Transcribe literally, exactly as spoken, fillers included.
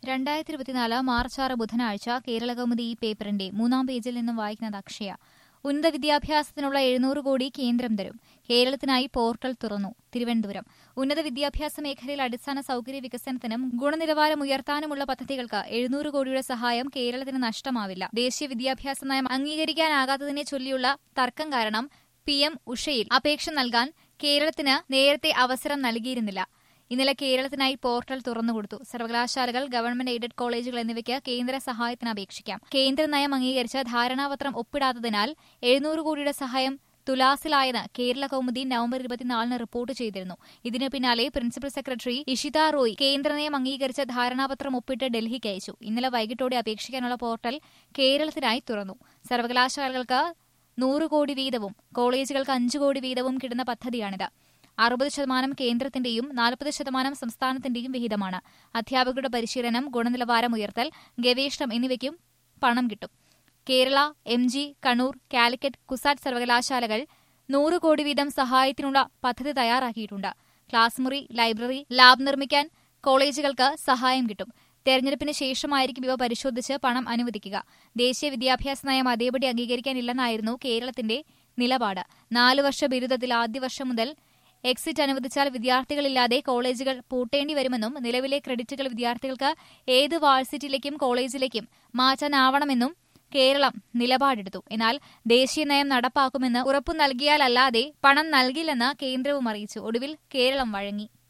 രണ്ടായിരത്തി ഇരുപത്തിനാല് മാർച്ച് ആറ് ബുധനാഴ്ച കേരളകൗമുദി ഈ പേപ്പറിന്റെ മൂന്നാം പേജിൽ നിന്നും വായിക്കുന്നത് അക്ഷയ. ഉന്നത വിദ്യാഭ്യാസത്തിനുള്ള എഴുന്നൂറ് കോടി കേന്ദ്രം തരും. കേരളത്തിനായി പോർട്ടൽ തുറന്നു. തിരുവനന്തപുരം. ഉന്നത വിദ്യാഭ്യാസ മേഖലയിൽ അടിസ്ഥാന സൌകര്യ വികസനത്തിനും ഗുണനിലവാരം ഉയർത്താനുമുള്ള പദ്ധതികൾക്ക് എഴുന്നൂറ് കോടിയുടെ സഹായം കേരളത്തിന് നഷ്ടമാവില്ല. ദേശീയ വിദ്യാഭ്യാസ നയം അംഗീകരിക്കാനാകാത്തതിനെ ചൊല്ലിയുള്ള തർക്കം കാരണം പി എം ഉഷയിൽ അപേക്ഷ നൽകാൻ കേരളത്തിന് നേരത്തെ അവസരം നൽകിയിരുന്നില്ല. ഇന്നലെ കേരളത്തിനായി പോർട്ടൽ തുറന്നുകൊടുത്തു. സർവകലാശാലകൾ, ഗവൺമെന്റ് എയ്ഡഡ് കോളേജുകൾ എന്നിവയ്ക്ക് കേന്ദ്ര സഹായത്തിന് അപേക്ഷിക്കാം. കേന്ദ്ര നയം അംഗീകരിച്ച് ധാരണാപത്രം ഒപ്പിടാത്തതിനാൽ എഴുന്നൂറ് കോടിയുടെ സഹായം തുലാസിലായെന്ന് കേരള കൗമുദി നവംബർ ഇരുപത്തിനാലിന് റിപ്പോർട്ട് ചെയ്തിരുന്നു. ഇതിനു പിന്നാലെ പ്രിൻസിപ്പൽ സെക്രട്ടറി ഇഷിത റോയ് കേന്ദ്രനയം അംഗീകരിച്ച ധാരണാപത്രം ഒപ്പിട്ട് ഡൽഹിക്ക് അയച്ചു. ഇന്നലെ വൈകിട്ടോടെ അപേക്ഷിക്കാനുള്ള പോർട്ടൽ കേരളത്തിനായി തുറന്നു. സർവകലാശാലകൾക്ക് നൂറ് കോടി വീതവും കോളേജുകൾക്ക് അഞ്ചു കോടി വീതവും കിട്ടുന്ന പദ്ധതിയാണിത്. അറുപത് ശതമാനം കേന്ദ്രത്തിന്റെയും നാൽപ്പത് ശതമാനം സംസ്ഥാനത്തിന്റെയും വിഹിതമാണ്. അധ്യാപകരുടെ പരിശീലനം, ഗുണനിലവാരം ഉയർത്തൽ, ഗവേഷണം എന്നിവയ്ക്കും പണം കിട്ടും. Kerala, M G, Kannur, Calicut, CUSAT സർവകലാശാലകൾ നൂറ് കോടി വീതം സഹായത്തിനുള്ള പദ്ധതി തയ്യാറാക്കിയിട്ടുണ്ട്. ക്ലാസ് മുറി, ലൈബ്രറി, ലാബ് നിർമ്മിക്കാൻ കോളേജുകൾക്ക് സഹായം കിട്ടും. തെരഞ്ഞെടുപ്പിന് ശേഷമായിരിക്കും ഇവ പരിശോധിച്ച് പണം അനുവദിക്കുക. ദേശീയ വിദ്യാഭ്യാസ നയം അതേപടി അംഗീകരിക്കാനില്ലെന്നായിരുന്നു കേരളത്തിന്റെ നിലപാട്. നാലു വർഷ ബിരുദത്തിൽ ആദ്യ വർഷം മുതൽ എക്സിറ്റ് അനുവദിച്ചാൽ വിദ്യാർത്ഥികളില്ലാതെ കോളേജുകൾ പൂട്ടേണ്ടി വരുമെന്നും നിലവിലെ ക്രെഡിറ്റുകൾ വിദ്യാർത്ഥികൾക്ക് ഏത് വാഴ്സിറ്റിയിലേക്കും കോളേജിലേക്കും മാറ്റാനാവണമെന്നും കേരളം നിലപാടെടുത്തു. എന്നാൽ ദേശീയ നയം നടപ്പാക്കുമെന്ന് ഉറപ്പു നൽകിയാലല്ലാതെ പണം നൽകില്ലെന്ന് കേന്ദ്രവും അറിയിച്ചു. ഒടുവിൽ കേരളം വഴങ്ങി.